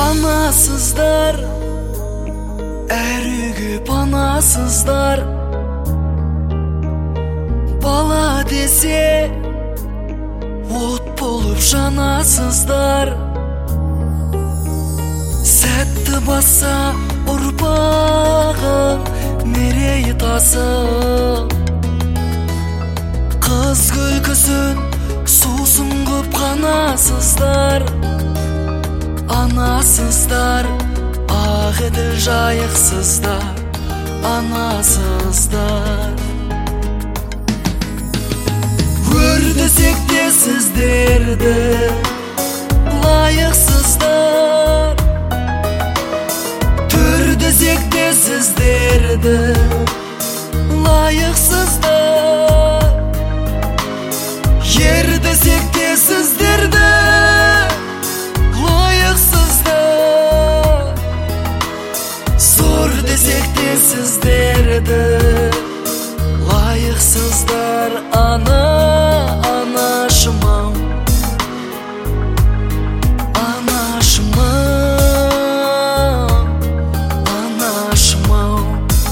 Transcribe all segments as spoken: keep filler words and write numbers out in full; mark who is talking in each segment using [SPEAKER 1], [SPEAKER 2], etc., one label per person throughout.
[SPEAKER 1] Anasızlar, er үйге панасыздар. Бала десе, от болып жанасыздар. Сәтті баса ұрпағың мерей тасы. Қыз күлкісін сусын қып қанасыздар. Анасыздар, ақ еділ жайықсыздар. Анасыздар, өрдесек те сіздерді лайықсыздар. Түрдесек те сіздерді лайықсыздар. Ердесек те сіздерді лайықсыздар. Зор десек те сіздерді лайықсыздар. Ана, анашым-ау, анашым-ау, анашым-ау.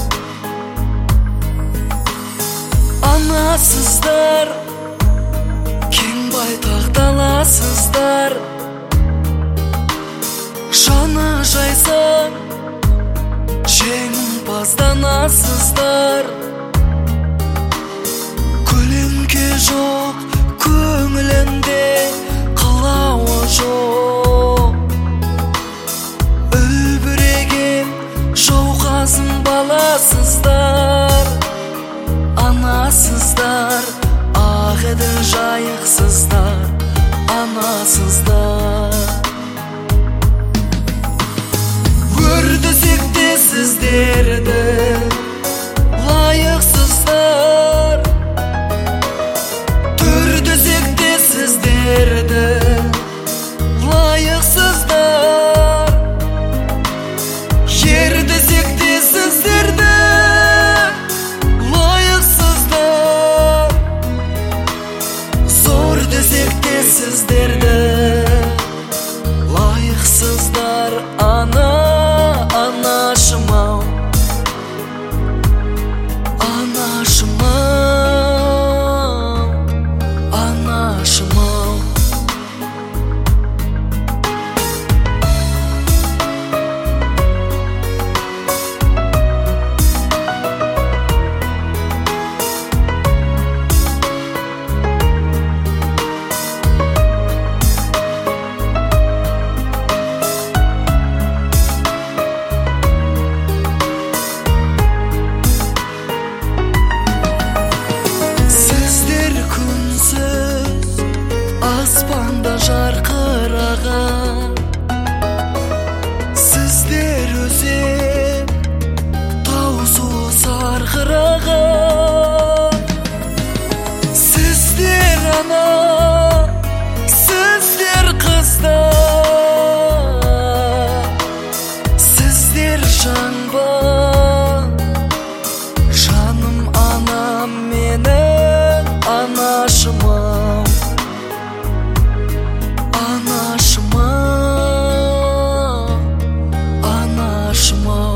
[SPEAKER 1] Анасыздар, кең байтақ даласыздар. Жаны жайсаң, жеңімпазданасыздар. Көлеңке жоқ көңілінде, қылауы жоқ. Үлбіреген жауқазын баласыздар. Анасыздар, ақ еділ жайықсыздар. Анасыздар, өрдесек те сіздерді лайықсыздар. Түрдесек те сіздерді лайықсыздар. Ердесек те сіздерді лайықсыздар. Зор десек те сіздерді лайықсыздар. Ана, анашым-ау, анашым-ау, анашым-ау. Аспанда жарқыраған, сіздер өзен, таусу сарқыраған. Сіздер ана, сіздер қыздар. Сіздер жанбан, жаным анам менің, анашым-ау, анашым-ау, анашым-ау.